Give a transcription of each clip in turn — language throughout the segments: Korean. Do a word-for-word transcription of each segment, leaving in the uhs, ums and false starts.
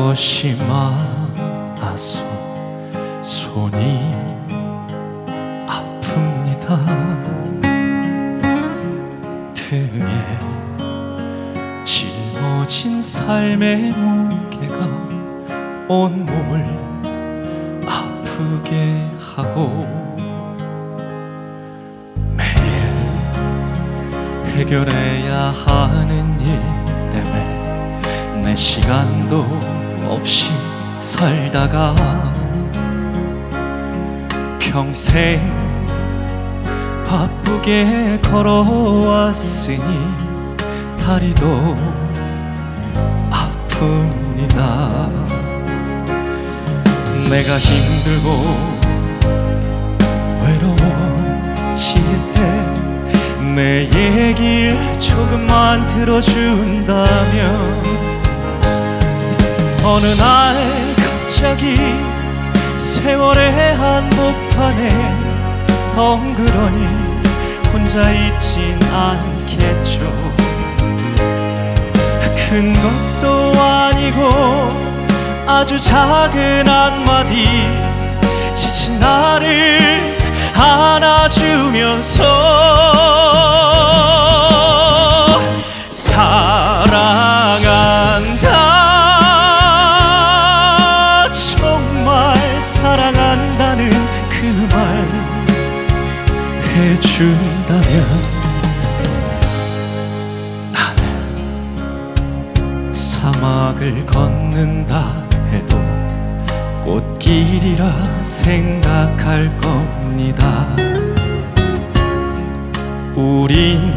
것이 많아서 손이 아픕니다. 등에 짊어진 삶의 무게가 온몸을 아프게 하고 매일 해결해야 하는 일 때문에 내 시간도 없이 살다가 평생 바쁘게 걸어왔으니 다리도 아픕니다. 내가 힘들고 외로워질 때 내 얘길 조금만 들어준다면 어느 날 갑자기 세월의 한복판에 덩그러니 혼자 있진 않겠죠. 큰 것도 아니고 아주 작은 한마디 지친 나를 안아주면서 사랑한다, 정말 사랑한다는 그 말 해준다면 나는 사막을 걷는다 해도 꽃길이라 생각할 겁니다. 우린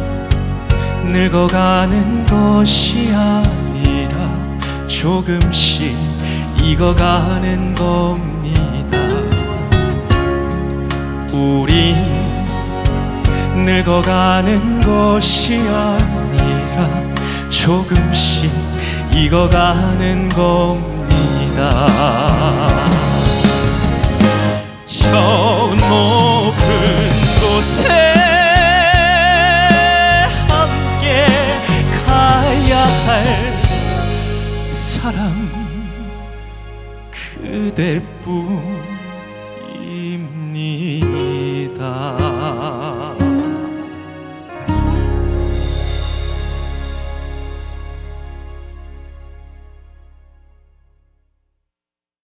늙어가는 것이 아니라 조금씩 익어가는 겁니다. 우린 늙어가는 것이 아니라 조금씩 익어가는 겁니다. 저 높은 곳에 함께 가야 할 사람 그대뿐